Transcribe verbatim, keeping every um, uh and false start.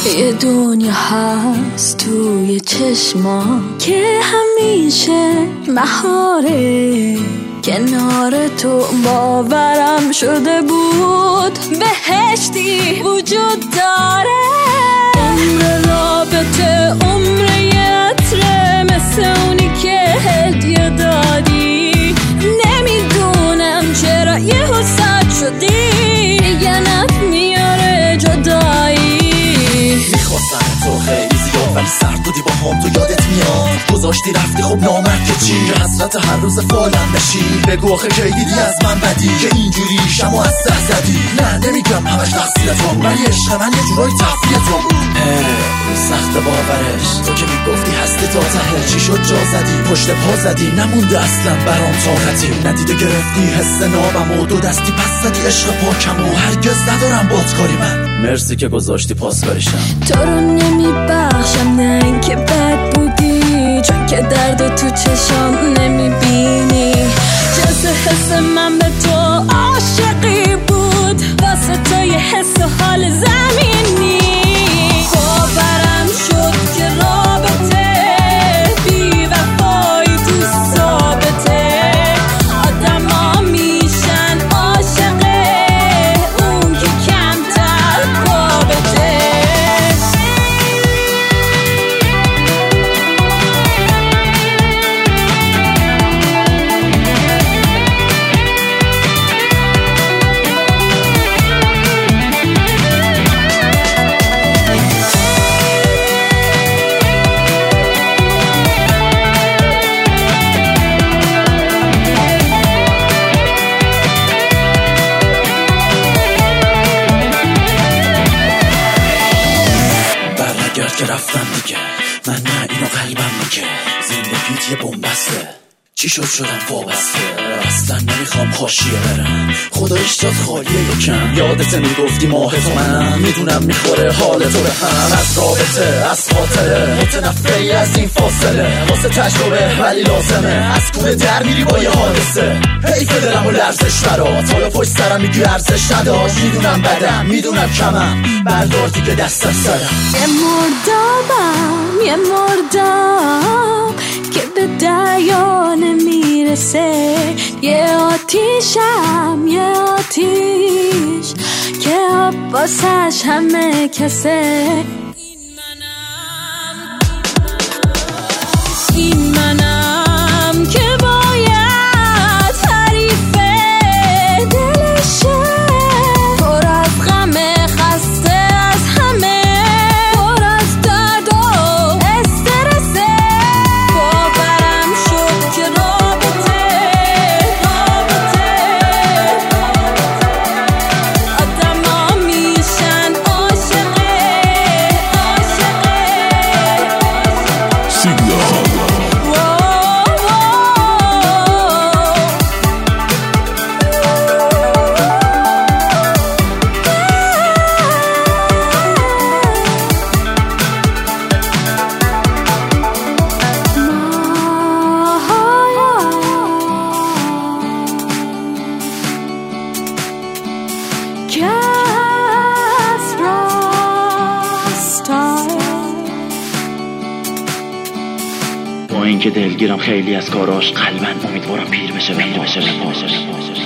یه دنیا هست توی چشما که همیشه مهاره، کنار تو باورم شده بود بهشتی وجود داره. عمر رابطه عمر یه عطره، مثل اونی که هدیه دادی. نمیدونم چرا یه حسد شدی، یه نت میاره جدایی. میخواستم تو خیلی زیاد ولی سرد بودی با هم، تو یادت میاد گذاشتی رفتی خب نامرد که چی، که حسرت هر روز فالم بشی. بگو آخه کی دیدی از من بدی که اینجوری شما از سر زدی. نه نمیگم همش تقصیر تو، ولی عشق من یه جورای تفریح تو بود. سخت باورش، تو که میگفتی هستی تا ته، چی شد جا زدی پشت پا زدی، نمونده اصلا برام طاقتی. ندیده گرفتی حس نابم و دو دستی پس زدی عشق پاکم و هرگز ندارم بات کاری. من مرسی که گذاشتی پاس بریشم. تو رو نمیبخشم، نه اینکه بد بودی، چون که درد تو چشام نمیبینی. جز حس من به تو عاشقی بود، واسه تو یه حس و حال زمینی. باورم شد که رابطه بی وفایی تو ثابته، آدم ها میشن عاشقه اون که کمتر بابته. که رفتم دیگه، من نه اینو قلبم میگه. زندگیت یه بومبسته، چی شد شدم وابسته. اصلا نمیخوام حاشیه برم، خدایش جات خالیه یکم. یادت میگفتی ماه تو منم، میدونم میخوره حال تو به هم. از رابطه از خاطره متنفری از این فاصله، واسه تجربه ولی لازمه. از کوره در میری با یه حادثه، حیف دلم و لرزش برات. حالا پشت سرم میگی ارزش نداشت، میدونم بدم میدونم کمم، بردار دیگه دستم سرم. یه مردابم یه مرداب که به دریا نمیرسه، یه آتیشم یه آتیش که آب واسش همه کسه. این منم که باید حریف دلشه، پر از غم خسته از همه، پر از درد و استرسه. باورم شد که رابطه رابطه آدم ها میشن عاشقه عاشقه. با اینکه دلگیرم خیلی از کاراش، قلبن امیدوارم پیر بشه پیر بشه.